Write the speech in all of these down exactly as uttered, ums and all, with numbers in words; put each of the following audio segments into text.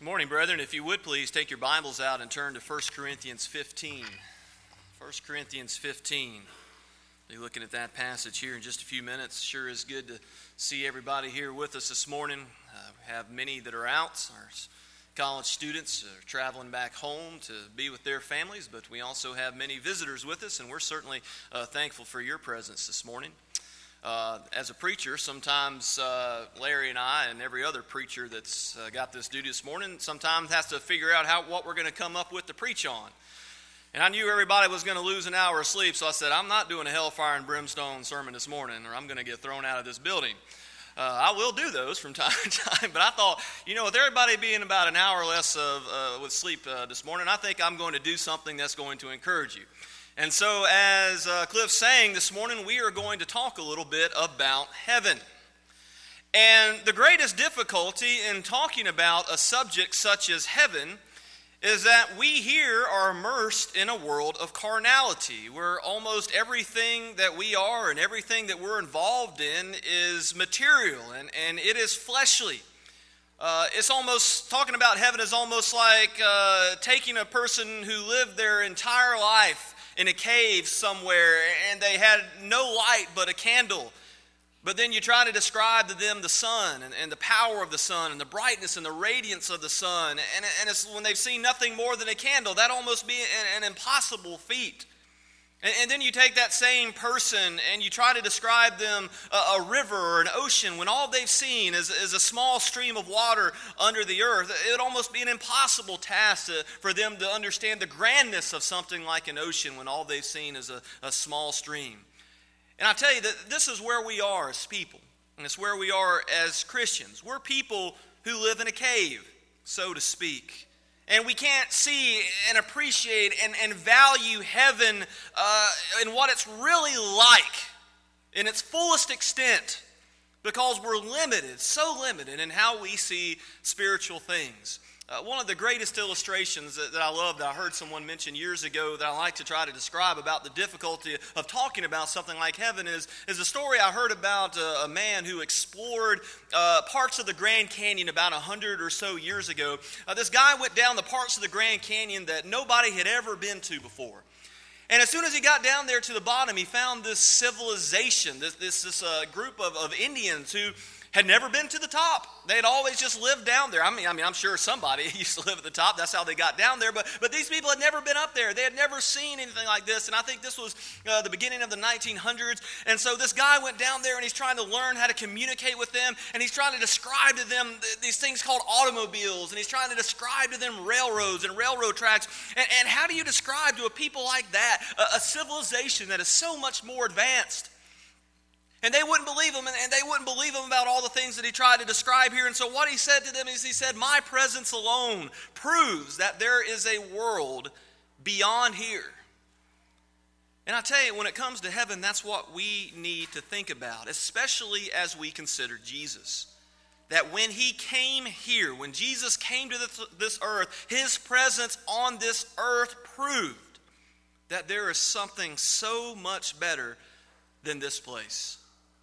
Good morning, brethren. If you would please take your Bibles out and turn to First Corinthians fifteen. First Corinthians fifteen. We'll be looking at that passage here in just a few minutes. Sure is good to see everybody here with us this morning. Uh, we have many that are out. Our college students are traveling back home to be with their families, but we also have many visitors with us, and we're certainly uh, thankful for your presence this morning. Uh, as a preacher, sometimes uh, Larry and I and every other preacher that's uh, got this duty this morning sometimes has to figure out how what we're going to come up with to preach on. And I knew everybody was going to lose an hour of sleep, so I said, I'm not doing a hellfire and brimstone sermon this morning, or I'm going to get thrown out of this building. Uh, I will do those from time to time, but I thought, you know, with everybody being about an hour less of uh, with sleep uh, this morning, I think I'm going to do something that's going to encourage you. And so, as uh, Cliff's saying this morning, we are going to talk a little bit about heaven. And the greatest difficulty in talking about a subject such as heaven is that we here are immersed in a world of carnality, where almost everything that we are and everything that we're involved in is material and, and it is fleshly. Uh, it's almost, talking about heaven is almost like uh, taking a person who lived their entire life in a cave somewhere, and they had no light but a candle. But then you try to describe to them the sun and, and the power of the sun and the brightness and the radiance of the sun. And, and it's when they've seen nothing more than a candle, that almost be an, an impossible feat. And, and then you take that same person and you try to describe them a, a river or an ocean when all they've seen is, is a small stream of water under the earth. It would almost be an impossible task to, for them to understand the grandness of something like an ocean when all they've seen is a, a small stream. And I tell you that this is where we are as people, and it's where we are as Christians. We're people who live in a cave, so to speak. And we can't see and appreciate and, and value heaven uh, and what it's really like in its fullest extent because we're limited, so limited in how we see spiritual things. Uh, one of the greatest illustrations that, that I love that I heard someone mention years ago that I like to try to describe about the difficulty of talking about something like heaven is, is a story I heard about a, a man who explored uh, parts of the Grand Canyon about a hundred or so years ago. Uh, this guy went down the parts of the Grand Canyon that nobody had ever been to before. And as soon as he got down there to the bottom, he found this civilization, this, this, this uh, group of, of Indians who had never been to the top. They had always just lived down there. I mean, I mean, I'm sure somebody used to live at the top. That's how they got down there. But but these people had never been up there. They had never seen anything like this. And I think this was uh, the beginning of the nineteen hundreds. And so this guy went down there and he's trying to learn how to communicate with them. And he's trying to describe to them th- these things called automobiles. And he's trying to describe to them railroads and railroad tracks. And, and how do you describe to a people like that a, a civilization that is so much more advanced? And they wouldn't believe him, and they wouldn't believe him about all the things that he tried to describe here. And so what he said to them is he said, my presence alone proves that there is a world beyond here. And I tell you, when it comes to heaven, that's what we need to think about, especially as we consider Jesus. That when he came here, when Jesus came to this, this earth, his presence on this earth proved that there is something so much better than this place.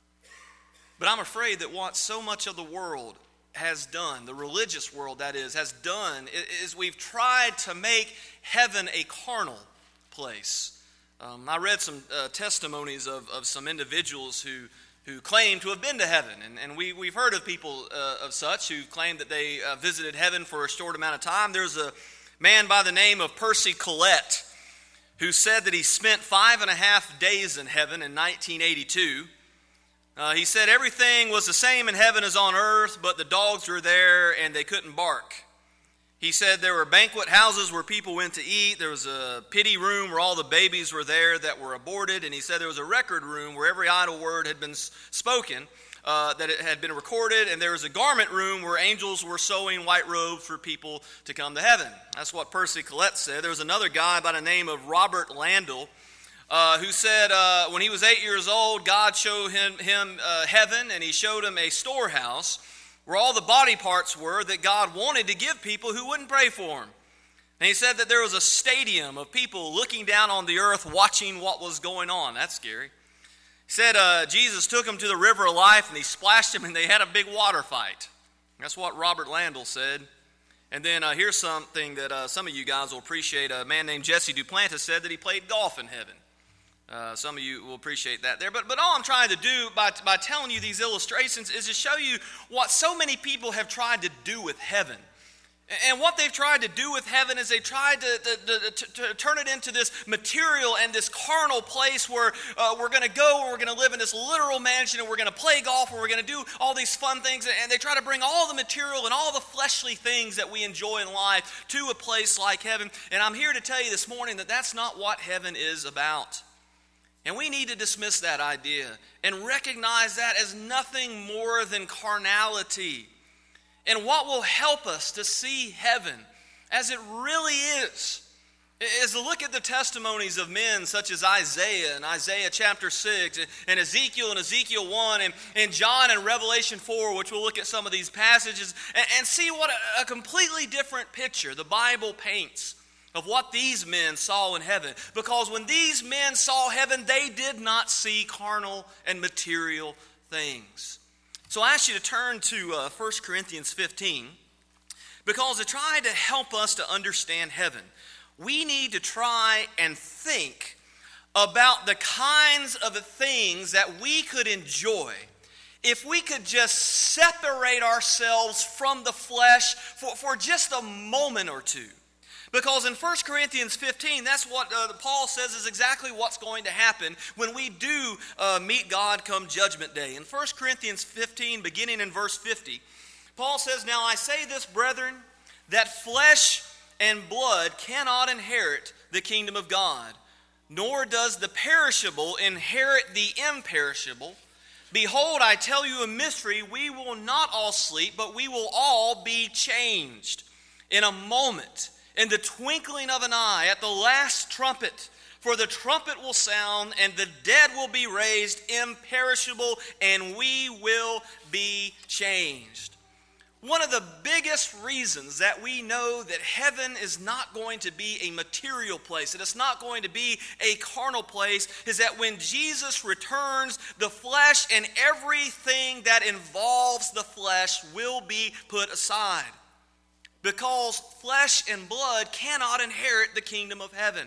But I'm afraid that what so much of the world has done, the religious world that is, has done, is we've tried to make heaven a carnal place. Um, I read some uh, testimonies of, of some individuals who, who claim to have been to heaven. And, and we, we've heard of people uh, of such who claim that they uh, visited heaven for a short amount of time. There's a man by the name of Percy Collette who said that he spent five and a half days in heaven in nineteen eighty-two. Uh, he said everything was the same in heaven as on earth, but the dogs were there and they couldn't bark. He said there were banquet houses where people went to eat. There was a pity room where all the babies were there that were aborted. And he said there was a record room where every idle word had been spoken, uh, that it had been recorded. And there was a garment room where angels were sewing white robes for people to come to heaven. That's what Percy Collette said. There was another guy by the name of Robert Landell, Uh, who said uh, when he was eight years old, God showed him, him uh, heaven, and he showed him a storehouse where all the body parts were that God wanted to give people who wouldn't pray for him. And he said that there was a stadium of people looking down on the earth watching what was going on. That's scary. He said uh, Jesus took him to the river of life, and he splashed him, and they had a big water fight. That's what Robert Landell said. And then uh, here's something that uh, some of you guys will appreciate. A man named Jesse Duplantis said that he played golf in heaven. Uh, some of you will appreciate that there. But but all I'm trying to do by, by telling you these illustrations is to show you what so many people have tried to do with heaven. And what they've tried to do with heaven is they've tried to, to, to, to turn it into this material and this carnal place where uh, we're going to go and we're going to live in this literal mansion and we're going to play golf and we're going to do all these fun things. And they try to bring all the material and all the fleshly things that we enjoy in life to a place like heaven. And I'm here to tell you this morning that that's not what heaven is about. And we need to dismiss that idea and recognize that as nothing more than carnality. And what will help us to see heaven as it really is, is to look at the testimonies of men such as Isaiah in Isaiah chapter six, and Ezekiel in Ezekiel one, and, and John in Revelation four, which we'll look at some of these passages, and, and see what a, a completely different picture the Bible paints of what these men saw in heaven. Because when these men saw heaven, they did not see carnal and material things. So I ask you to turn to uh, First Corinthians fifteen, because to try to help us to understand heaven, we need to try and think about the kinds of things that we could enjoy if we could just separate ourselves from the flesh for, for just a moment or two. Because in First Corinthians fifteen, that's what uh, Paul says is exactly what's going to happen when we do uh, meet God come judgment day. In First Corinthians fifteen, beginning in verse fifty, Paul says, "Now I say this, brethren, that flesh and blood cannot inherit the kingdom of God, nor does the perishable inherit the imperishable. Behold, I tell you a mystery, we will not all sleep, but we will all be changed in a moment, in the twinkling of an eye, at the last trumpet. For the trumpet will sound, and the dead will be raised imperishable, and we will be changed." One of the biggest reasons that we know that heaven is not going to be a material place, that it's not going to be a carnal place, is that when Jesus returns, the flesh and everything that involves the flesh will be put aside. Because flesh and blood cannot inherit the kingdom of heaven.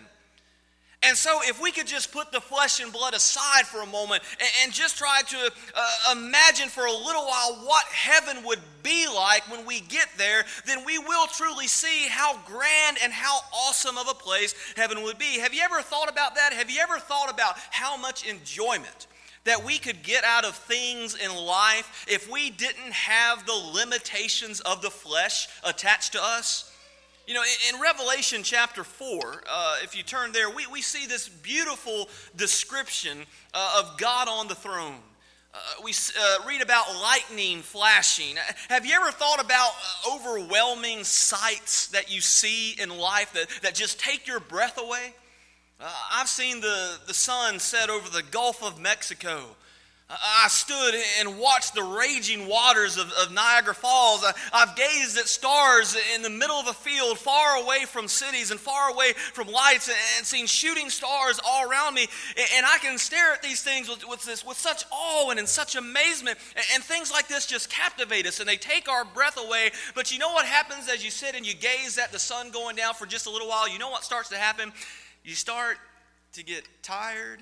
And so if we could just put the flesh and blood aside for a moment and, and just try to uh, imagine for a little while what heaven would be like when we get there, then we will truly see how grand and how awesome of a place heaven would be. Have you ever thought about that? Have you ever thought about how much enjoyment that we could get out of things in life if we didn't have the limitations of the flesh attached to us? You know, in Revelation chapter four, uh, if you turn there, we, we see this beautiful description uh, of God on the throne. Uh, we uh, read about lightning flashing. Have you ever thought about uh, overwhelming sights that you see in life that, that just take your breath away? Uh, I've seen the, the sun set over the Gulf of Mexico. Uh, I stood and watched the raging waters of, of Niagara Falls. I, I've gazed at stars in the middle of a field far away from cities and far away from lights, and, and seen shooting stars all around me. And, and I can stare at these things with, with, this, with such awe and in such amazement. And, and things like this just captivate us and they take our breath away. But you know what happens as you sit and you gaze at the sun going down for just a little while? You know what starts to happen? You start to get tired.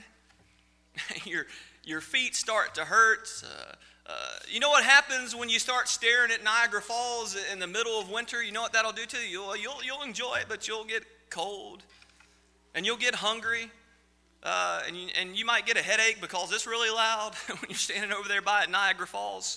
Your, your feet start to hurt. Uh, uh, you know what happens when you start staring at Niagara Falls in the middle of winter? You know what that'll do to you? You'll, you'll, you'll enjoy it, but you'll get cold. And you'll get hungry. Uh, and, you, and you might get a headache because it's really loud when you're standing over there by at Niagara Falls.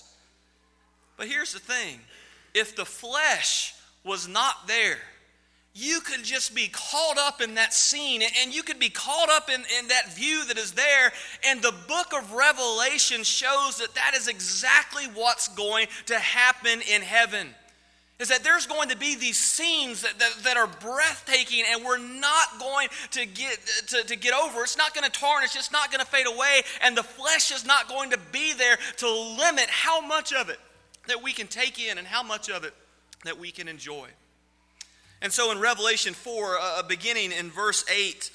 But here's the thing. If the flesh was not there, you could just be caught up in that scene, and you could be caught up in, in that view that is there. And the book of Revelation shows that that is exactly what's going to happen in heaven. Is that there's going to be these scenes that, that, that are breathtaking, and we're not going to get to, to get over. It's not going to tarnish. It's not going to fade away. And the flesh is not going to be there to limit how much of it that we can take in and how much of it that we can enjoy. And so in Revelation four, uh, beginning in verse eight,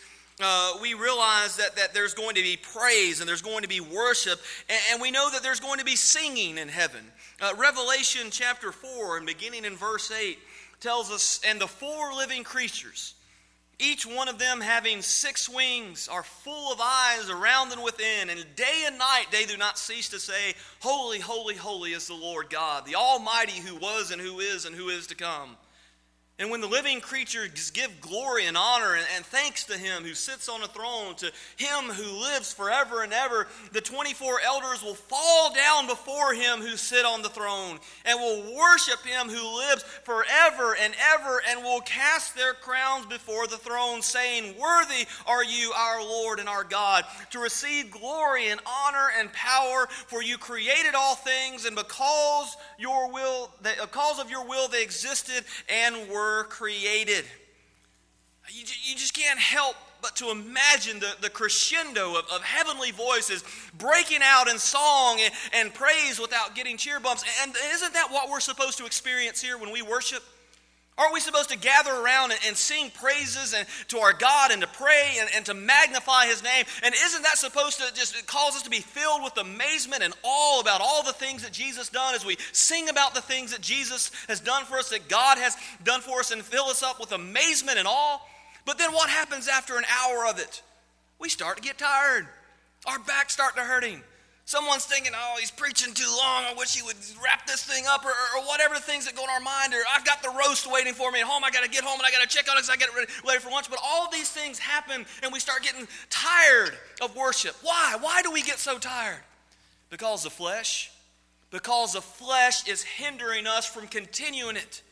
uh, we realize that, that there's going to be praise and there's going to be worship, and, and we know that there's going to be singing in heaven. Uh, Revelation chapter four, and beginning in verse eight, tells us, "And the four living creatures, each one of them having six wings, are full of eyes around and within, and day and night they do not cease to say, Holy, holy, holy is the Lord God, the Almighty, who was and who is and who is to come. And when the living creatures give glory and honor and, and thanks to him who sits on the throne, to him who lives forever and ever, the twenty-four elders will fall down before him who sit on the throne and will worship him who lives forever and ever, and will cast their crowns before the throne, saying, Worthy are you, our Lord and our God, to receive glory and honor and power, for you created all things, and because your will, because of your will they existed and were created." You, you just can't help but to imagine the, the crescendo of, of heavenly voices breaking out in song and, and praise without getting cheer bumps. And isn't that what we're supposed to experience here when we worship? Aren't we supposed to gather around and, and sing praises and to our God and to pray and, and to magnify his name? And isn't that supposed to just cause us to be filled with amazement and awe about all the things that Jesus done as we sing about the things that Jesus has done for us, that God has done for us, and fill us up with amazement and awe? But then what happens after an hour of it? We start to get tired. Our backs start to hurting. Someone's thinking, oh, he's preaching too long. I wish he would wrap this thing up, or, or, or whatever things that go in our mind. Or I've got the roast waiting for me at home. I got to get home and I got to check on it because I get it ready, ready for lunch. But all these things happen and we start getting tired of worship. Why? Why do we get so tired? Because the flesh. Because the flesh is hindering us from continuing it.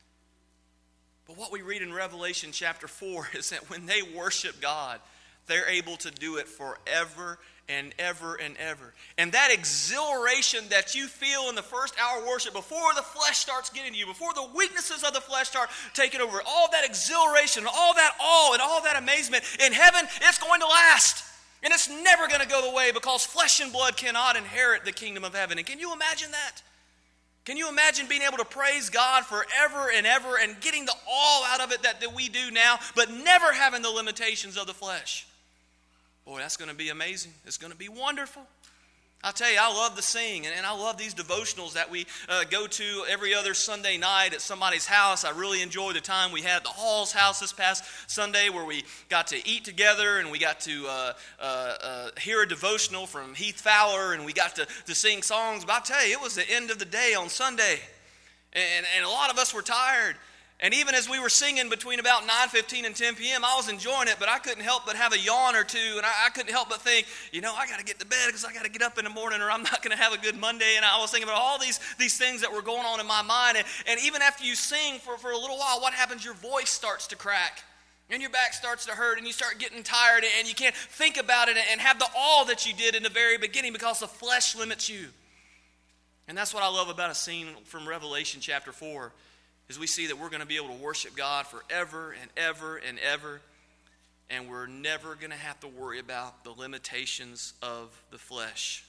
But what we read in Revelation chapter four is that when they worship God, they're able to do it forever and ever and ever. And that exhilaration that you feel in the first hour of worship, before the flesh starts getting to you, before the weaknesses of the flesh start taking over, all that exhilaration, all that awe and all that amazement, in heaven, it's going to last. And it's never going to go away, because flesh and blood cannot inherit the kingdom of heaven. And can you imagine that? Can you imagine being able to praise God forever and ever and getting the awe out of it that, that we do now, but never having the limitations of the flesh? Boy, that's going to be amazing. It's going to be wonderful. I'll tell you, I love to sing, and, and I love these devotionals that we uh, go to every other Sunday night at somebody's house. I really enjoyed the time we had at the Hall's house this past Sunday, where we got to eat together, and we got to uh, uh, uh, hear a devotional from Heath Fowler, and we got to, to sing songs. But I'll tell you, it was the end of the day on Sunday, and, and a lot of us were tired. And even as we were singing between about nine fifteen and ten p.m., I was enjoying it, but I couldn't help but have a yawn or two, and I, I couldn't help but think, you know, I got to get to bed because I got to get up in the morning, or I'm not going to have a good Monday. And I was thinking about all these, these things that were going on in my mind. And, and even after you sing for, for a little while, what happens? Your voice starts to crack, and your back starts to hurt, and you start getting tired, and you can't think about it and have the awe that you did in the very beginning, because the flesh limits you. And that's what I love about a scene from Revelation chapter four. Is we see that we're going to be able to worship God forever and ever and ever, and we're never going to have to worry about the limitations of the flesh.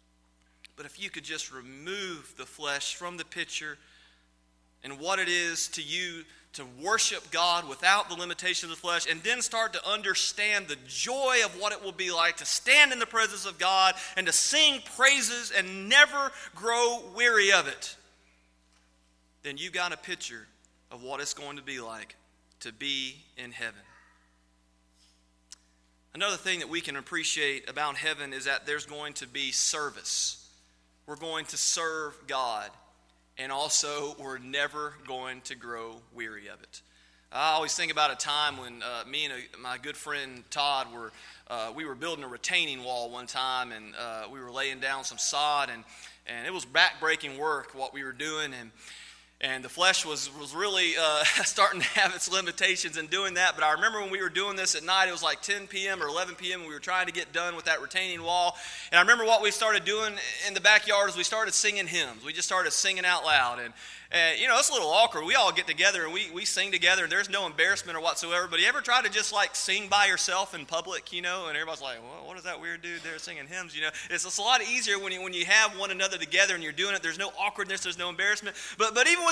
But if you could just remove the flesh from the picture and what it is to you to worship God without the limitations of the flesh, and then start to understand the joy of what it will be like to stand in the presence of God and to sing praises and never grow weary of it, then you got a picture of what it's going to be like to be in heaven. Another thing that we can appreciate about heaven is that there's going to be service. We're going to serve God, and also we're never going to grow weary of it. I always think about a time when uh, me and a, my good friend Todd were uh, we were building a retaining wall one time, and uh, we were laying down some sod, and and it was back-breaking work what we were doing, and And the flesh was, was really uh, starting to have its limitations in doing that. But I remember when we were doing this at night, it was like ten p.m. or eleven p.m. and we were trying to get done with that retaining wall. And I remember what we started doing in the backyard is we started singing hymns. We just started singing out loud. And, and you know, it's a little awkward. We all get together and we, we sing together, and there's no embarrassment or whatsoever. But you ever try to just like sing by yourself in public, you know, and everybody's like, well, what is that weird dude there singing hymns, you know? It's, it's a lot easier when you, when you have one another together and you're doing it. There's no awkwardness. There's no embarrassment. But, but even with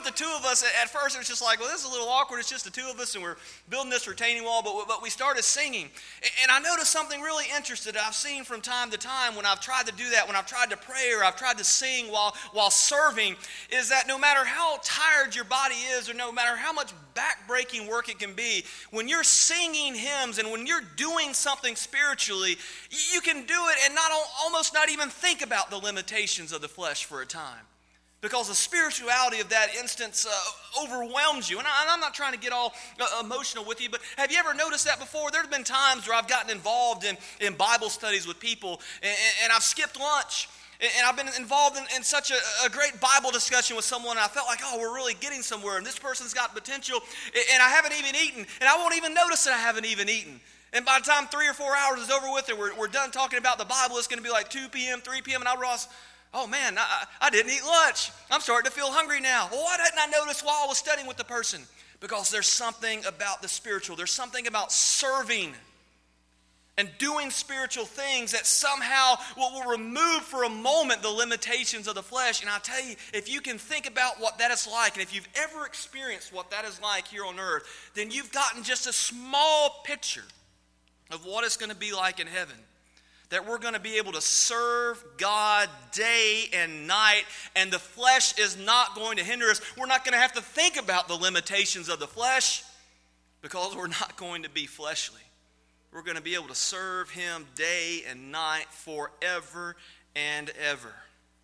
with the two of us, at first it was just like, well, this is a little awkward. It's just the two of us, and we're building this retaining wall. But, but we started singing. And I noticed something really interesting that I've seen from time to time when I've tried to do that, when I've tried to pray or I've tried to sing while, while serving, is that no matter how tired your body is or no matter how much back-breaking work it can be, when you're singing hymns and when you're doing something spiritually, you can do it and not almost not even think about the limitations of the flesh for a time. Because the spirituality of that instance uh, overwhelms you. And, I, and I'm not trying to get all uh, emotional with you, but have you ever noticed that before? There have been times where I've gotten involved in, in Bible studies with people, and, and I've skipped lunch. And I've been involved in, in such a, a great Bible discussion with someone, and I felt like, oh, we're really getting somewhere, and this person's got potential, and I haven't even eaten, and I won't even notice that I haven't even eaten. And by the time three or four hours is over with, and we're, we're done talking about the Bible, it's going to be like two p.m., three p.m., and I realize, oh man, I, I didn't eat lunch. I'm starting to feel hungry now. Well, why didn't I notice while I was studying with the person? Because there's something about the spiritual. There's something about serving and doing spiritual things that somehow will, will remove for a moment the limitations of the flesh. And I tell you, if you can think about what that is like, and if you've ever experienced what that is like here on earth, then you've gotten just a small picture of what it's going to be like in heaven. That we're going to be able to serve God day and night, and the flesh is not going to hinder us. We're not going to have to think about the limitations of the flesh because we're not going to be fleshly. We're going to be able to serve him day and night forever and ever.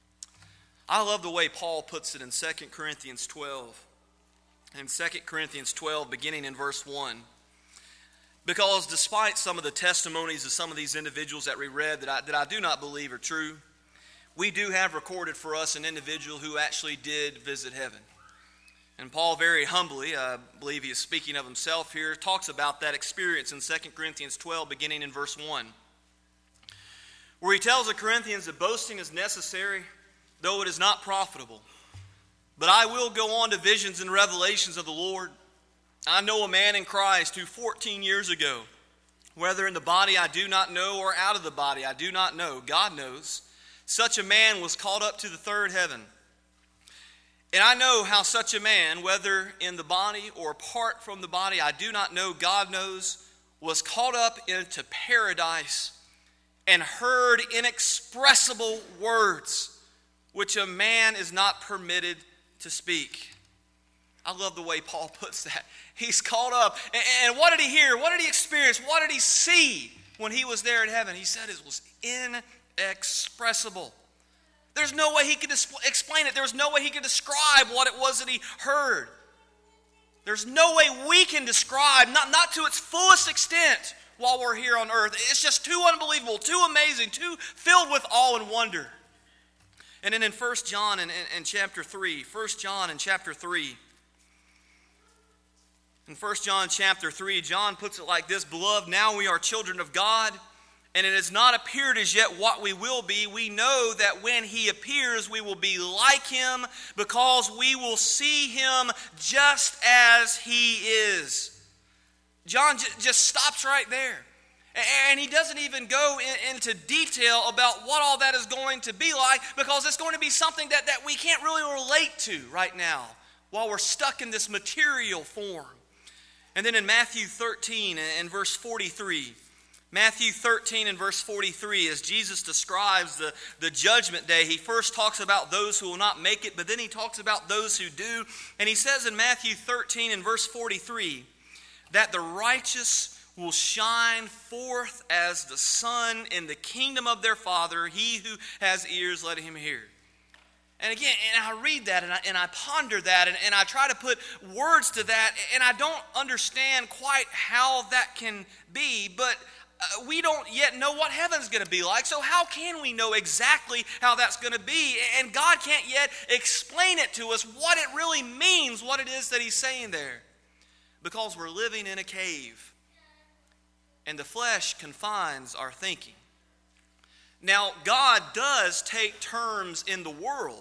I love the way Paul puts it in Second Corinthians twelve. In Second Corinthians twelve, beginning in verse one. Because despite some of the testimonies of some of these individuals that we read that I, that I do not believe are true, we do have recorded for us an individual who actually did visit heaven. And Paul very humbly, I believe he is speaking of himself here, talks about that experience in Second Corinthians twelve, beginning in verse one, where he tells the Corinthians that boasting is necessary, though it is not profitable. But I will go on to visions and revelations of the Lord. I know a man in Christ who fourteen years ago, whether in the body I do not know or out of the body I do not know, God knows, such a man was caught up to the third heaven. And I know how such a man, whether in the body or apart from the body, I do not know, God knows, was caught up into paradise and heard inexpressible words, which a man is not permitted to speak. I love the way Paul puts that. He's caught up. And what did he hear? What did he experience? What did he see when he was there in heaven? He said it was inexpressible. There's no way he could explain it. There was no way he could describe what it was that he heard. There's no way we can describe, not, not to its fullest extent, while we're here on earth. It's just too unbelievable, too amazing, too filled with awe and wonder. And then in First John in, in, in chapter three, First John in chapter three, in First John chapter three, John puts it like this: Beloved, now we are children of God, and it has not appeared as yet what we will be. We know that when he appears, we will be like him, because we will see him just as he is. John j- just stops right there. And he doesn't even go in, into detail about what all that is going to be like, because it's going to be something that, that we can't really relate to right now while we're stuck in this material form. And then in Matthew thirteen and verse forty-three, Matthew thirteen and verse forty-three, as Jesus describes the, the judgment day, he first talks about those who will not make it, but then he talks about those who do. And he says in Matthew thirteen and verse forty-three that the righteous will shine forth as the sun in the kingdom of their Father. He who has ears, let him hear. And again, and I read that and I, and I ponder that and, and I try to put words to that, and I don't understand quite how that can be, but uh, we don't yet know what heaven's going to be like. So how can we know exactly how that's going to be? And God can't yet explain it to us, what it really means, what it is that he's saying there. Because we're living in a cave, and the flesh confines our thinking. Now, God does take terms in the world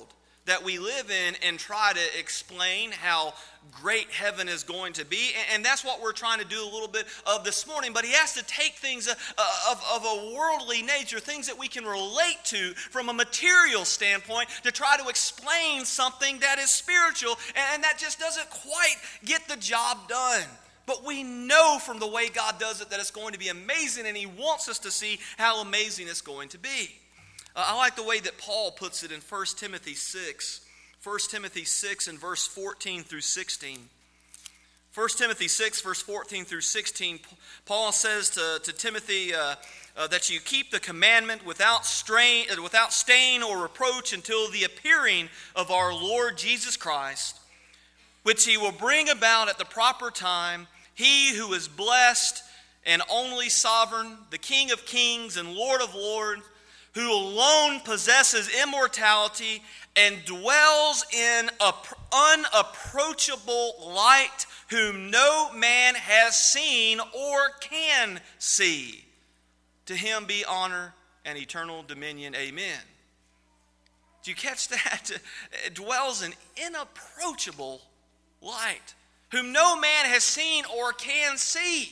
that we live in and try to explain how great heaven is going to be. And that's what we're trying to do a little bit of this morning. But he has to take things of, of a worldly nature, things that we can relate to from a material standpoint, to try to explain something that is spiritual. And that just doesn't quite get the job done. But we know from the way God does it that it's going to be amazing, and he wants us to see how amazing it's going to be. Uh, I like the way that Paul puts it in First Timothy six. First Timothy six and verse fourteen through sixteen. First Timothy six, verse fourteen through sixteen, Paul says to, to Timothy uh, uh, that you keep the commandment without strain, uh, without stain or reproach until the appearing of our Lord Jesus Christ, which he will bring about at the proper time. He who is blessed and only sovereign, the King of kings and Lord of lords, who alone possesses immortality and dwells in unapproachable light, whom no man has seen or can see. To him be honor and eternal dominion. Amen. Do you catch that? It dwells in inapproachable light, whom no man has seen or can see.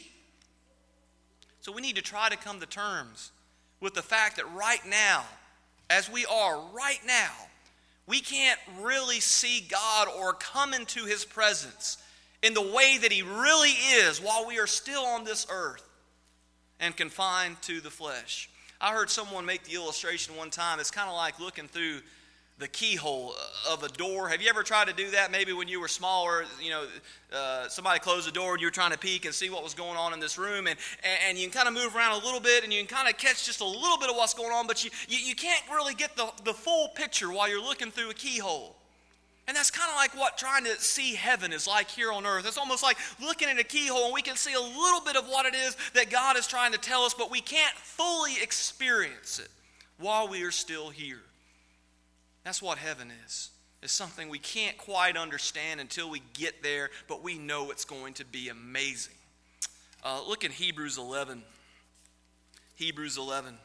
So we need to try to come to terms with the fact that right now, as we are right now, we can't really see God or come into his presence in the way that he really is while we are still on this earth and confined to the flesh. I heard someone make the illustration one time. It's kind of like looking through the keyhole of a door. Have you ever tried to do that? Maybe when you were smaller, you know, uh, somebody closed the door and you were trying to peek and see what was going on in this room, and, and you can kind of move around a little bit and you can kind of catch just a little bit of what's going on, but you, you, you can't really get the, the full picture while you're looking through a keyhole. And that's kind of like what trying to see heaven is like here on earth. It's almost like looking at a keyhole and we can see a little bit of what it is that God is trying to tell us, but we can't fully experience it while we are still here. That's what heaven is. It's something we can't quite understand until we get there, but we know it's going to be amazing. Uh, look at Hebrews eleven. Hebrews eleven.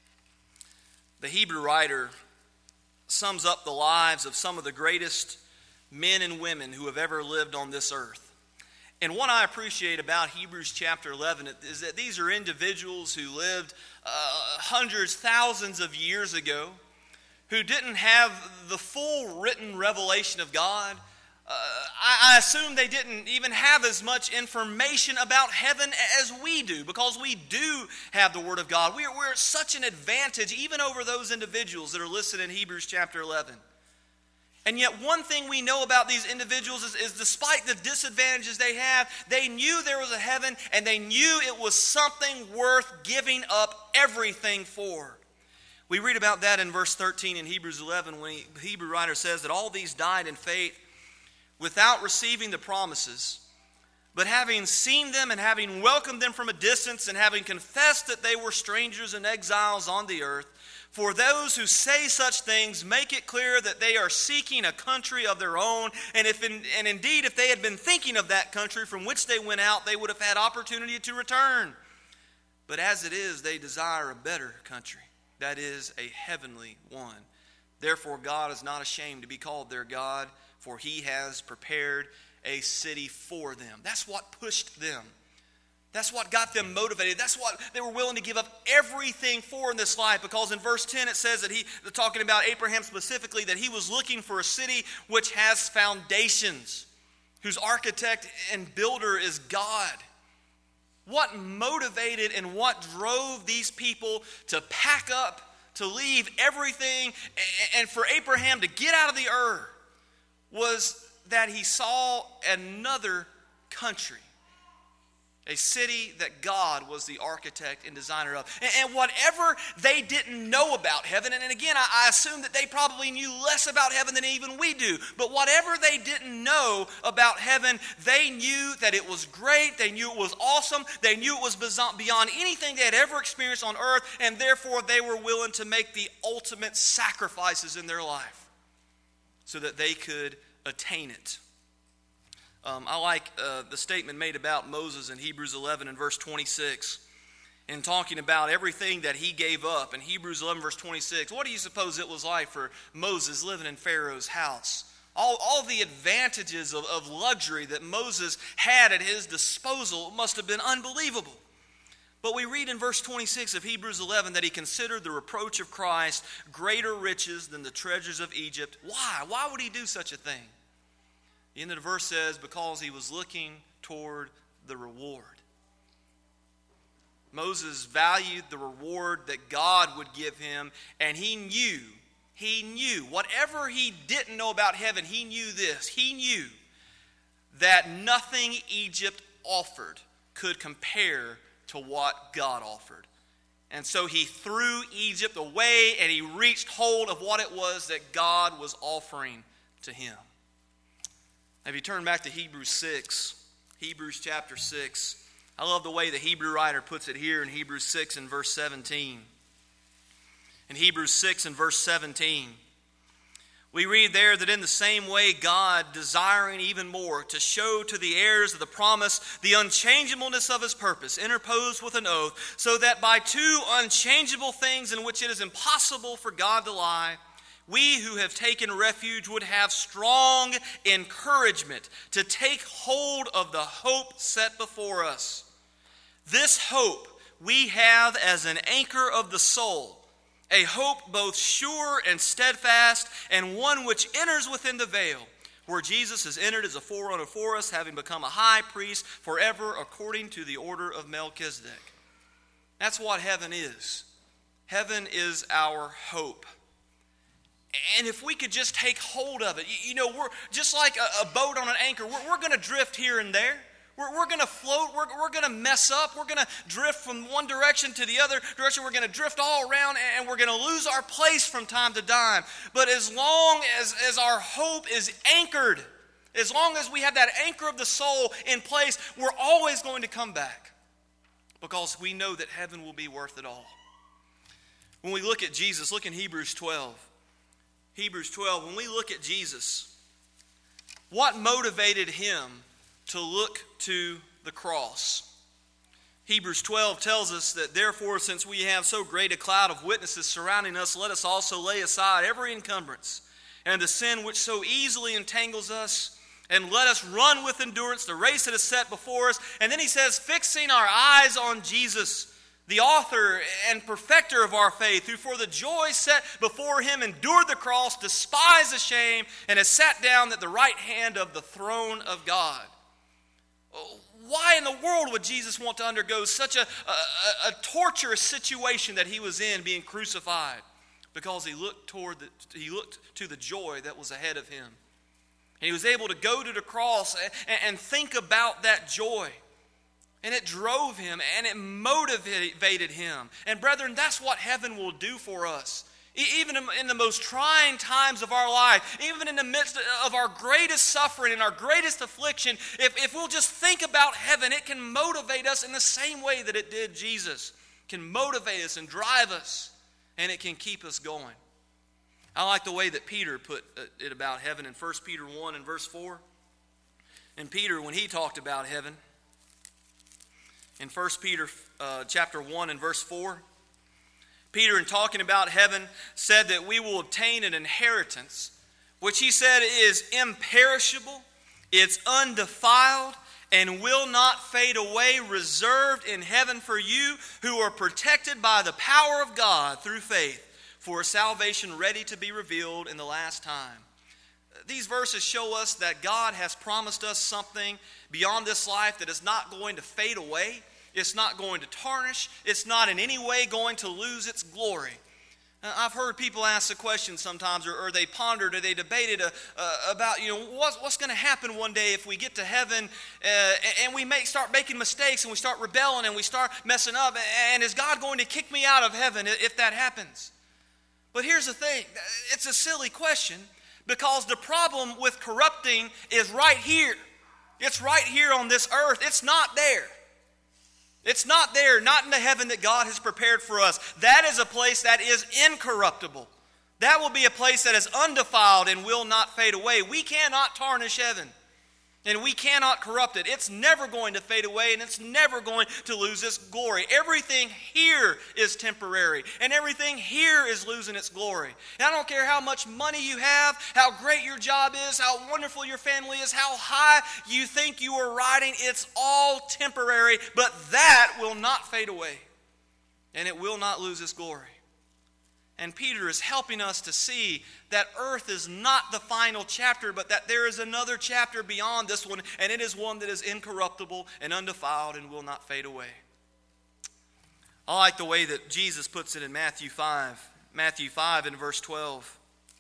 The Hebrew writer sums up the lives of some of the greatest men and women who have ever lived on this earth. And what I appreciate about Hebrews chapter eleven is that these are individuals who lived uh, hundreds, thousands of years ago, who didn't have the full written revelation of God. Uh, I, I assume they didn't even have as much information about heaven as we do, because we do have the Word of God. We're, we're at such an advantage even over those individuals that are listed in Hebrews chapter eleven. And yet one thing we know about these individuals is, is despite the disadvantages they have, they knew there was a heaven, and they knew it was something worth giving up everything for. We read about that in verse thirteen in Hebrews eleven, when he, the Hebrew writer says that all these died in faith without receiving the promises, but having seen them and having welcomed them from a distance and having confessed that they were strangers and exiles on the earth. For those who say such things make it clear that they are seeking a country of their own, and if in, and indeed if they had been thinking of that country from which they went out, they would have had opportunity to return. But as it is, they desire a better country, that is, a heavenly one. Therefore God is not ashamed to be called their God, for he has prepared a city for them. That's what pushed them. That's what got them motivated. That's what they were willing to give up everything for in this life. Because in verse ten it says that he, talking about Abraham specifically, that he was looking for a city which has foundations, whose architect and builder is God. What motivated and what drove these people to pack up, to leave everything, and for Abraham to get out of the Ur, was that he saw another country. A city that God was the architect and designer of. And, and whatever they didn't know about heaven, and, and again, I, I assume that they probably knew less about heaven than even we do. But whatever they didn't know about heaven, they knew that it was great. They knew it was awesome. They knew it was beyond anything they had ever experienced on earth. And therefore, they were willing to make the ultimate sacrifices in their life so that they could attain it. Um, I like uh, the statement made about Moses in Hebrews eleven and verse twenty-six. in talking about everything that he gave up. In Hebrews eleven, verse twenty-six, what do you suppose it was like for Moses living in Pharaoh's house? All, all the advantages of, of luxury that Moses had at his disposal must have been unbelievable. But we read in verse twenty-six of Hebrews eleven that he considered the reproach of Christ greater riches than the treasures of Egypt. Why? Why would he do such a thing? The end of the verse says, because he was looking toward the reward. Moses valued the reward that God would give him, and he knew, he knew, whatever he didn't know about heaven, he knew this. He knew that nothing Egypt offered could compare to what God offered. And so he threw Egypt away and he reached hold of what it was that God was offering to him. If you turn back to Hebrews six, Hebrews chapter six, I love the way the Hebrew writer puts it here in Hebrews six and verse seventeen. In Hebrews six and verse seventeen, we read there that in the same way God, desiring even more to show to the heirs of the promise the unchangeableness of his purpose, interposed with an oath, so that by two unchangeable things in which it is impossible for God to lie, we who have taken refuge would have strong encouragement to take hold of the hope set before us. This hope we have as an anchor of the soul, a hope both sure and steadfast, and one which enters within the veil, where Jesus has entered as a forerunner for us, having become a high priest forever according to the order of Melchizedek. That's what heaven is. Heaven is our hope. And if we could just take hold of it, you know, we're just like a, a boat on an anchor. We're, we're going to drift here and there. We're, we're going to float. We're, we're going to mess up. We're going to drift from one direction to the other direction. We're going to drift all around, and we're going to lose our place from time to time. But as long as, as our hope is anchored, as long as we have that anchor of the soul in place, we're always going to come back, because we know that heaven will be worth it all. When we look at Jesus, look in Hebrews twelve. Hebrews twelve, when we look at Jesus, what motivated him to look to the cross? Hebrews twelve tells us that, therefore, since we have so great a cloud of witnesses surrounding us, let us also lay aside every encumbrance and the sin which so easily entangles us, and let us run with endurance the race that is set before us. And then he says, fixing our eyes on Jesus, the author and perfecter of our faith, who for the joy set before him endured the cross, despised the shame, and has sat down at the right hand of the throne of God. Why in the world would Jesus want to undergo such a, a, a torturous situation that he was in, being crucified? Because he looked toward the, he looked to the joy that was ahead of him. And he was able to go to the cross and, and think about that joy. And it drove him and it motivated him. And brethren, that's what heaven will do for us. Even in the most trying times of our life, even in the midst of our greatest suffering and our greatest affliction, if, if we'll just think about heaven, it can motivate us in the same way that it did Jesus. It can motivate us and drive us, and it can keep us going. I like the way that Peter put it about heaven in First Peter one and verse four. And Peter, when he talked about heaven, in First Peter uh, chapter one and verse four, Peter, in talking about heaven, said that we will obtain an inheritance, which he said is imperishable, it's undefiled, and will not fade away, reserved in heaven for you who are protected by the power of God through faith, for a salvation ready to be revealed in the last time. These verses show us that God has promised us something beyond this life that is not going to fade away. It's not going to tarnish. It's not in any way going to lose its glory. I've heard people ask the question sometimes, or, or they pondered, or they debated uh, uh, about, you know, what's, what's going to happen one day if we get to heaven uh, and we make, start making mistakes and we start rebelling and we start messing up, and is God going to kick me out of heaven if that happens? But here's the thing. It's a silly question, because the problem with corrupting is right here. It's right here on this earth. It's not there. It's not there, not in the heaven that God has prepared for us. That is a place that is incorruptible. That will be a place that is undefiled and will not fade away. We cannot tarnish heaven. And we cannot corrupt it. It's never going to fade away, and it's never going to lose its glory. Everything here is temporary, and everything here is losing its glory. And I don't care how much money you have, how great your job is, how wonderful your family is, how high you think you are riding. It's all temporary, but that will not fade away, and it will not lose its glory. And Peter is helping us to see that earth is not the final chapter, but that there is another chapter beyond this one, and it is one that is incorruptible and undefiled and will not fade away. I like the way that Jesus puts it in Matthew five. Matthew five in verse twelve.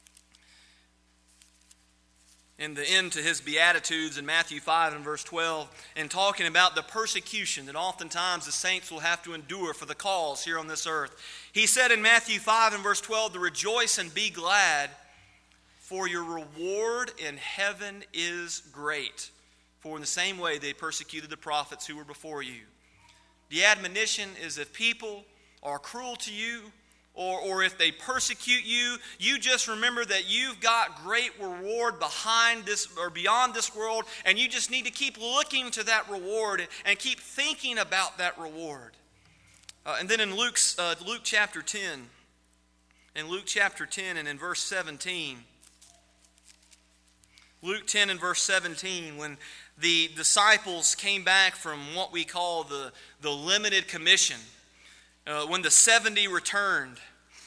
In the end to his Beatitudes in Matthew five and verse twelve, and talking about the persecution that oftentimes the saints will have to endure for the cause here on this earth. He said in Matthew five and verse twelve, to rejoice and be glad, for your reward in heaven is great. For in the same way they persecuted the prophets who were before you. The admonition is if people are cruel to you, Or, or if they persecute you, you just remember that you've got great reward behind this or beyond this world, and you just need to keep looking to that reward and, and keep thinking about that reward. Uh, and then in Luke's uh, Luke chapter ten, in Luke chapter ten and in verse seventeen, Luke ten and verse seventeen, when the disciples came back from what we call the, the limited commission, Uh, when the seventy returned,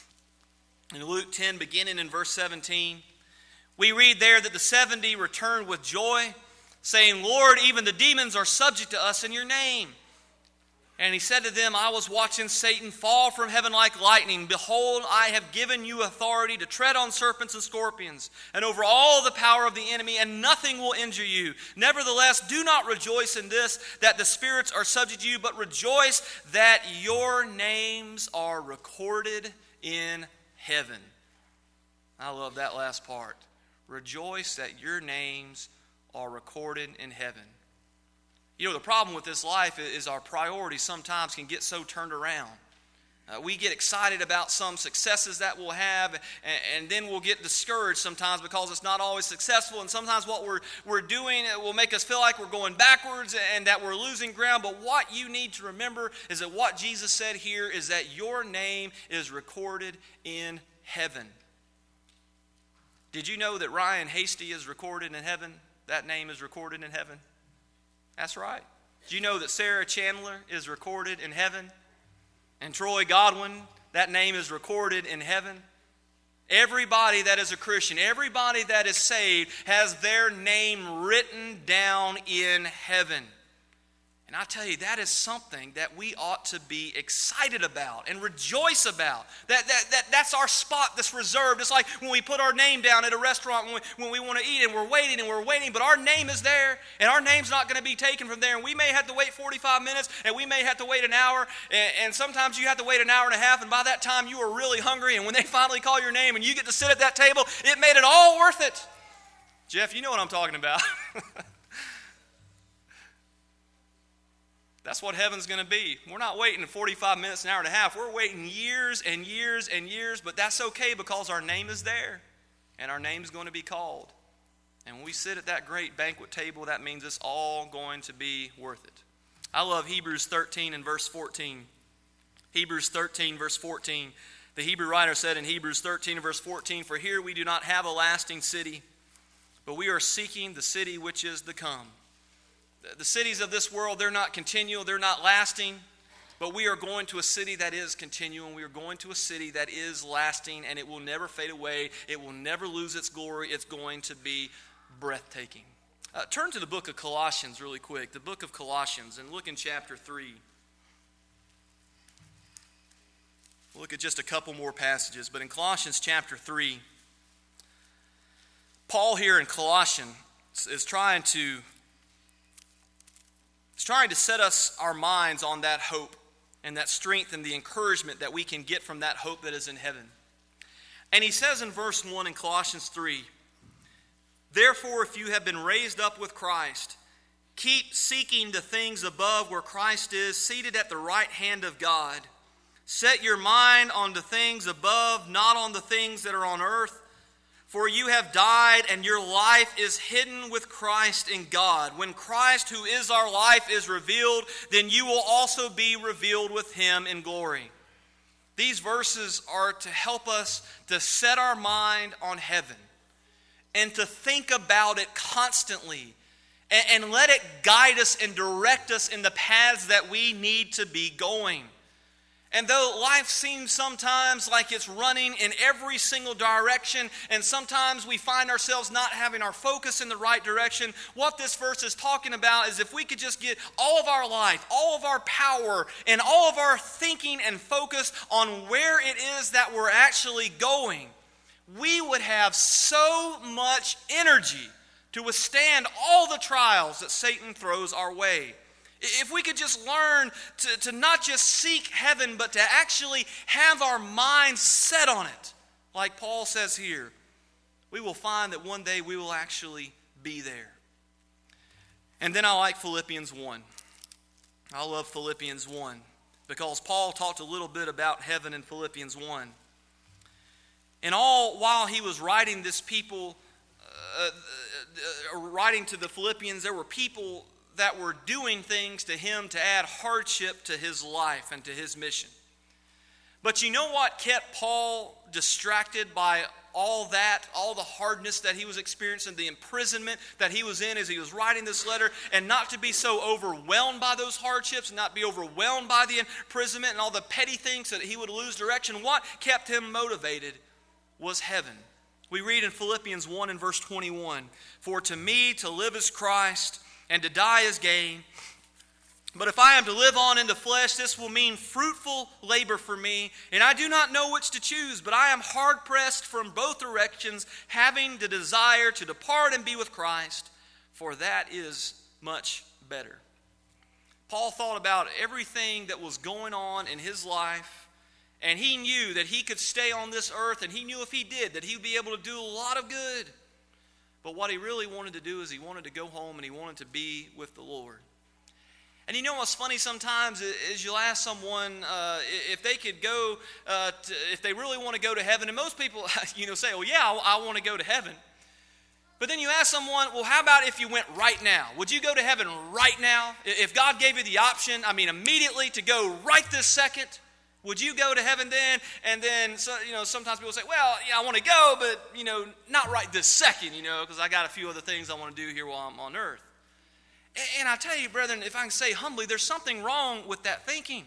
in Luke ten, beginning in verse seventeen, we read there that the seventy returned with joy, saying, Lord, even the demons are subject to us in your name. And he said to them, I was watching Satan fall from heaven like lightning. Behold, I have given you authority to tread on serpents and scorpions, and over all the power of the enemy, and nothing will injure you. Nevertheless, do not rejoice in this, that the spirits are subject to you, but rejoice that your names are recorded in heaven. I love that last part. Rejoice that your names are recorded in heaven. You know, the problem with this life is our priorities sometimes can get so turned around. Uh, we get excited about some successes that we'll have, and, and then we'll get discouraged sometimes because it's not always successful, and sometimes what we're, we're doing will make us feel like we're going backwards and that we're losing ground. But what you need to remember is that what Jesus said here is that your name is recorded in heaven. Did you know that Ryan Hasty is recorded in heaven? That name is recorded in heaven. That's right. Do you know that Sarah Chandler is recorded in heaven? And Troy Godwin, that name is recorded in heaven. Everybody that is a Christian, everybody that is saved has their name written down in heaven. And I tell you, that is something that we ought to be excited about and rejoice about. That, that, that, that's our spot that's reserved. It's like when we put our name down at a restaurant when we, when we want to eat and we're waiting and we're waiting, but our name is there and our name's not going to be taken from there. And we may have to wait forty-five minutes and we may have to wait an hour. And, and sometimes you have to wait an hour and a half, and by that time you are really hungry. And when they finally call your name and you get to sit at that table, it made it all worth it. Jeff, you know what I'm talking about. That's what heaven's going to be. We're not waiting forty-five minutes, an hour and a half. We're waiting years and years and years, but that's okay because our name is there and our name's going to be called. And when we sit at that great banquet table, that means it's all going to be worth it. I love Hebrews thirteen and verse fourteen. Hebrews thirteen, verse fourteen. The Hebrew writer said in Hebrews thirteen and verse fourteen, for here we do not have a lasting city, but we are seeking the city which is to come. The cities of this world, they're not continual, they're not lasting, but we are going to a city that is continual, and we are going to a city that is lasting, and it will never fade away. It will never lose its glory. It's going to be breathtaking. Uh, turn to the book of Colossians really quick, the book of Colossians, and look in chapter three. We'll look at just a couple more passages, but in Colossians chapter three, Paul here in Colossians is trying to He's trying to set us, our minds on that hope and that strength and the encouragement that we can get from that hope that is in heaven. And he says in verse one in Colossians three, therefore, if you have been raised up with Christ, keep seeking the things above where Christ is, seated at the right hand of God. Set your mind on the things above, not on the things that are on earth. For you have died, and your life is hidden with Christ in God. When Christ, who is our life, is revealed, then you will also be revealed with him in glory. These verses are to help us to set our mind on heaven and to think about it constantly and, and let it guide us and direct us in the paths that we need to be going. And though life seems sometimes like it's running in every single direction, and sometimes we find ourselves not having our focus in the right direction, what this verse is talking about is if we could just get all of our life, all of our power, and all of our thinking and focus on where it is that we're actually going, we would have so much energy to withstand all the trials that Satan throws our way. If we could just learn to, to not just seek heaven, but to actually have our minds set on it, like Paul says here, we will find that one day we will actually be there. And then I like Philippians one. I love Philippians one because Paul talked a little bit about heaven in Philippians one. And all while he was writing this people, uh, uh, writing to the Philippians, there were people that were doing things to him to add hardship to his life and to his mission. But you know what kept Paul distracted by all that, all the hardness that he was experiencing, the imprisonment that he was in as he was writing this letter, and not to be so overwhelmed by those hardships, and not be overwhelmed by the imprisonment and all the petty things that he would lose direction? What kept him motivated was heaven. We read in Philippians one and verse twenty-one, "For to me to live is Christ, and to die is gain. But if I am to live on in the flesh, this will mean fruitful labor for me. And I do not know which to choose, but I am hard-pressed from both directions, having the desire to depart and be with Christ, for that is much better." Paul thought about everything that was going on in his life, and he knew that he could stay on this earth, and he knew if he did, that he would be able to do a lot of good. But what he really wanted to do is he wanted to go home and he wanted to be with the Lord. And you know what's funny sometimes is you'll ask someone uh, if they could go, uh, to, if they really want to go to heaven. And most people, you know, say, well, yeah, I, I want to go to heaven. But then you ask someone, well, how about if you went right now? Would you go to heaven right now? If God gave you the option, I mean, immediately to go right this second, would you go to heaven then? And then, so, you know, sometimes people say, well, yeah, I want to go, but, you know, not right this second, you know, because I got a few other things I want to do here while I'm on earth. And, and I tell you, brethren, if I can say humbly, there's something wrong with that thinking.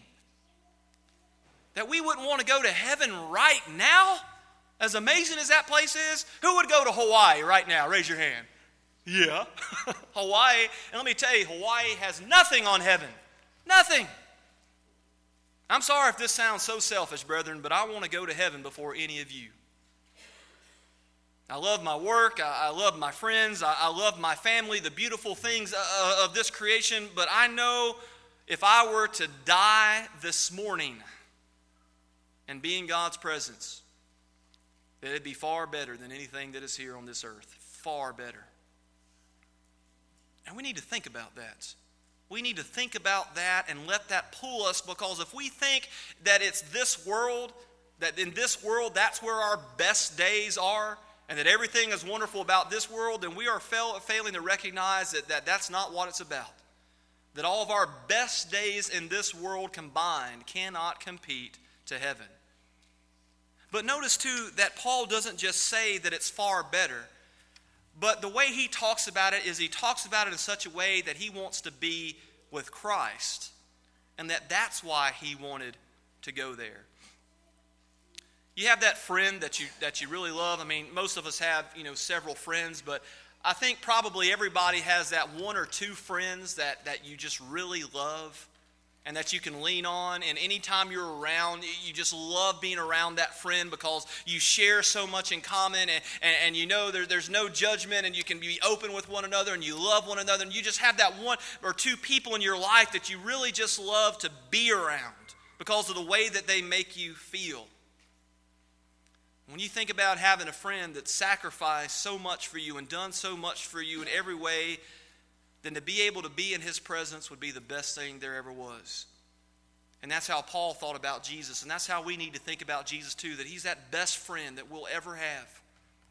That we wouldn't want to go to heaven right now? As amazing as that place is, who would go to Hawaii right now? Raise your hand. Yeah. Hawaii. And let me tell you, Hawaii has nothing on heaven. Nothing. I'm sorry if this sounds so selfish, brethren, but I want to go to heaven before any of you. I love my work. I, I love my friends. I, I love my family, the beautiful things uh, of this creation. But I know if I were to die this morning and be in God's presence, that it'd be far better than anything that is here on this earth. Far better. And we need to think about that. We need to think about that and let that pull us, because if we think that it's this world, that in this world that's where our best days are, and that everything is wonderful about this world, then we are fail, failing to recognize that, that that's not what it's about. That all of our best days in this world combined cannot compete to heaven. But notice too that Paul doesn't just say that it's far better, but the way he talks about it is he talks about it in such a way that he wants to be with Christ, and that that's why he wanted to go there. You have that friend that you that you really love. I mean, most of us have, you know, several friends, but I think probably everybody has that one or two friends that, that you just really love and that you can lean on. And anytime you're around, you just love being around that friend because you share so much in common, and, and, and you know there, there's no judgment, and you can be open with one another, and you love one another, and you just have that one or two people in your life that you really just love to be around because of the way that they make you feel. When you think about having a friend that sacrificed so much for you and done so much for you in every way, then to be able to be in his presence would be the best thing there ever was. And that's how Paul thought about Jesus. And that's how we need to think about Jesus too, that he's that best friend that we'll ever have.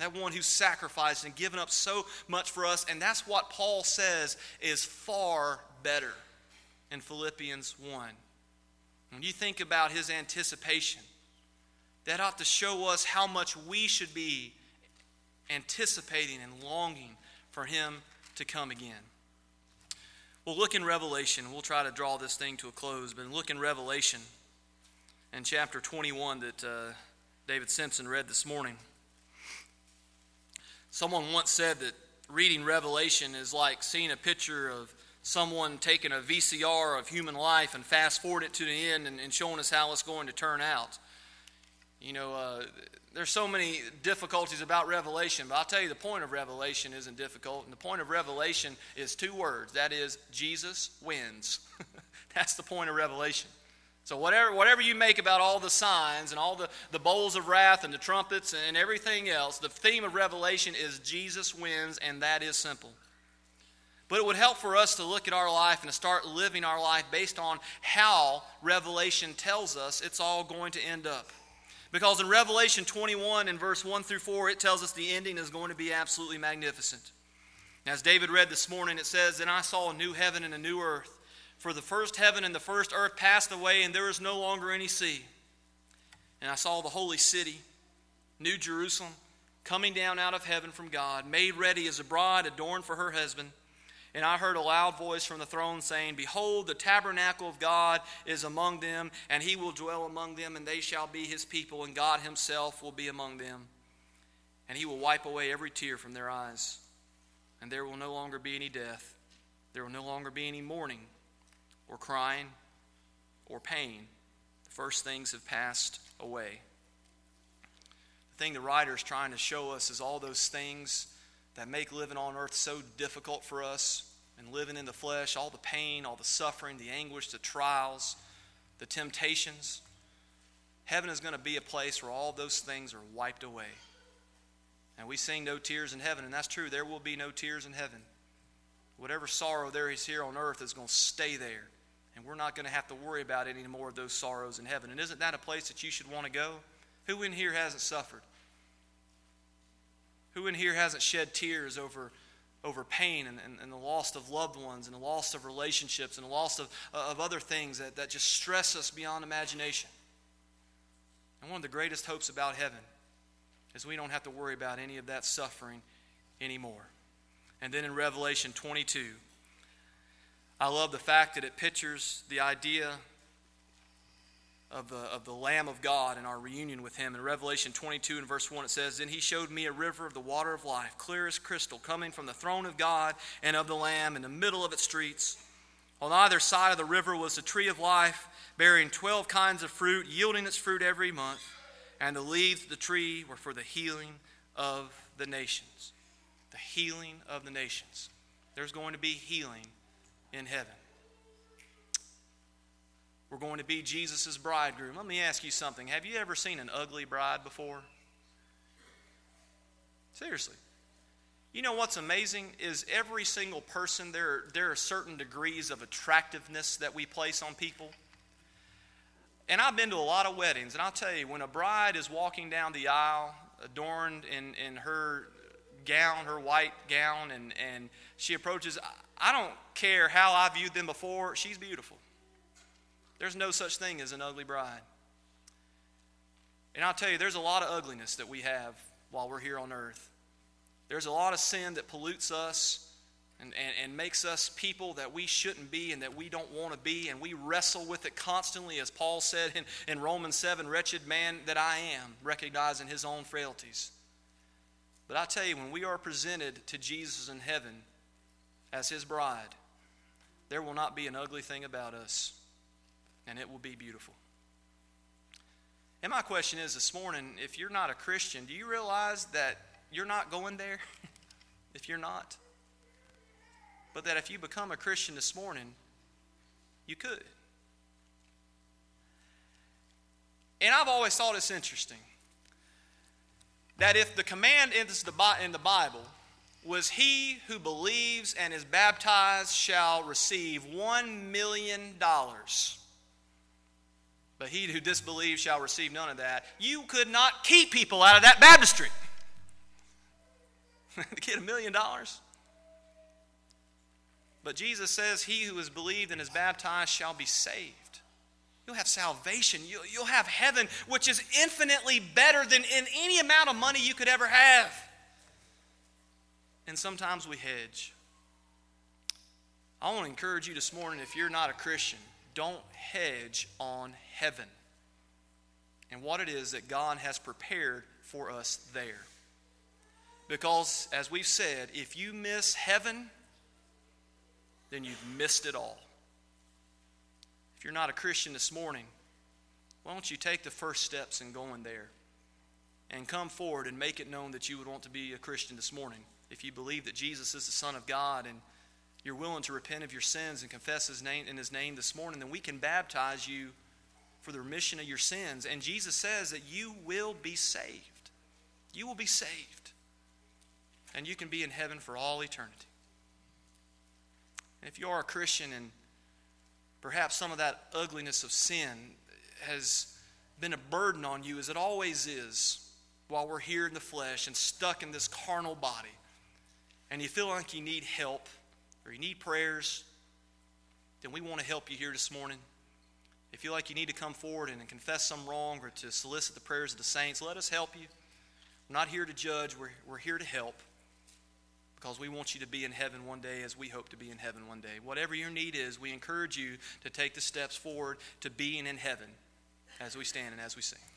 That one who sacrificed and given up so much for us. And that's what Paul says is far better in Philippians one. When you think about his anticipation, that ought to show us how much we should be anticipating and longing for him to come again. Well, look in Revelation. We'll try to draw this thing to a close, but look in Revelation in chapter twenty-one that uh, David Simpson read this morning. Someone once said that reading Revelation is like seeing a picture of someone taking a V C R of human life and fast forward it to the end and, and showing us how it's going to turn out. You know, uh, there's so many difficulties about Revelation, but I'll tell you the point of Revelation isn't difficult. And the point of Revelation is two words. That is, Jesus wins. That's the point of Revelation. So whatever whatever you make about all the signs and all the, the bowls of wrath and the trumpets and everything else, the theme of Revelation is Jesus wins, and that is simple. But it would help for us to look at our life and to start living our life based on how Revelation tells us it's all going to end up. Because in Revelation twenty-one in verse one through four, it tells us the ending is going to be absolutely magnificent. As David read this morning, it says, "Then I saw a new heaven and a new earth. For the first heaven and the first earth passed away, and there is no longer any sea. And I saw the holy city, New Jerusalem, coming down out of heaven from God, made ready as a bride adorned for her husband. And I heard a loud voice from the throne saying, Behold, the tabernacle of God is among them, and he will dwell among them, and they shall be his people, and God himself will be among them. And he will wipe away every tear from their eyes. And there will no longer be any death. There will no longer be any mourning, or crying, or pain. The first things have passed away." The thing the writer is trying to show us is all those things that make living on earth so difficult for us, and living in the flesh, all the pain, all the suffering, the anguish, the trials, the temptations. Heaven is going to be a place where all those things are wiped away. And we sing no tears in heaven, and that's true. There will be no tears in heaven. Whatever sorrow there is here on earth is going to stay there. And we're not going to have to worry about any more of those sorrows in heaven. And isn't that a place that you should want to go? Who in here hasn't suffered? Who in here hasn't shed tears over, over pain and, and, and the loss of loved ones and the loss of relationships and the loss of, of other things that, that just stress us beyond imagination? And one of the greatest hopes about heaven is we don't have to worry about any of that suffering anymore. And then in Revelation twenty-two, I love the fact that it pictures the idea of the, of the Lamb of God and our reunion with him. In Revelation twenty-two and verse one it says, "Then he showed me a river of the water of life, clear as crystal, coming from the throne of God and of the Lamb in the middle of its streets. On either side of the river was the tree of life, bearing twelve kinds of fruit, yielding its fruit every month. And the leaves of the tree were for the healing of the nations." The healing of the nations. There's going to be healing in heaven. We're going to be Jesus' bridegroom. Let me ask you something. Have you ever seen an ugly bride before? Seriously. You know what's amazing is every single person, there, there are certain degrees of attractiveness that we place on people. And I've been to a lot of weddings, and I'll tell you, when a bride is walking down the aisle, adorned in, in her gown, her white gown, and, and she approaches, I don't care how I viewed them before, she's beautiful. There's no such thing as an ugly bride. And I'll tell you, there's a lot of ugliness that we have while we're here on earth. There's a lot of sin that pollutes us and, and, and makes us people that we shouldn't be and that we don't want to be, and we wrestle with it constantly, as Paul said in, in Romans seven, "Wretched man that I am," recognizing his own frailties. But I tell you, when we are presented to Jesus in heaven as his bride, there will not be an ugly thing about us, and it will be beautiful. And my question is this morning, if you're not a Christian, do you realize that you're not going there? If you're not. But that if you become a Christian this morning, you could. And I've always thought it's interesting that if the command in the Bible was, "He who believes and is baptized shall receive one million dollars. But he who disbelieves shall receive none of that," you could not keep people out of that baptistry. to get a million dollars? But Jesus says, he who has believed and is baptized shall be saved. You'll have salvation. You'll, you'll have heaven, which is infinitely better than in any amount of money you could ever have. And sometimes we hedge. I want to encourage you this morning, if you're not a Christian, don't hedge on heaven and what it is that God has prepared for us there. Because, as we've said, if you miss heaven, then you've missed it all. If you're not a Christian this morning, why don't you take the first steps in going there and come forward and make it known that you would want to be a Christian this morning. If you believe that Jesus is the Son of God and you're willing to repent of your sins and confess His name in His name this morning, then we can baptize you for the remission of your sins. And Jesus says that you will be saved. You will be saved. And you can be in heaven for all eternity. And if you are a Christian and perhaps some of that ugliness of sin has been a burden on you, as it always is while we're here in the flesh and stuck in this carnal body, and you feel like you need help or you need prayers, then we want to help you here this morning. If you feel like you need to come forward and confess some wrong or to solicit the prayers of the saints, let us help you. We're not here to judge. We're, we're here to help because we want you to be in heaven one day as we hope to be in heaven one day. Whatever your need is, we encourage you to take the steps forward to being in heaven as we stand and as we sing.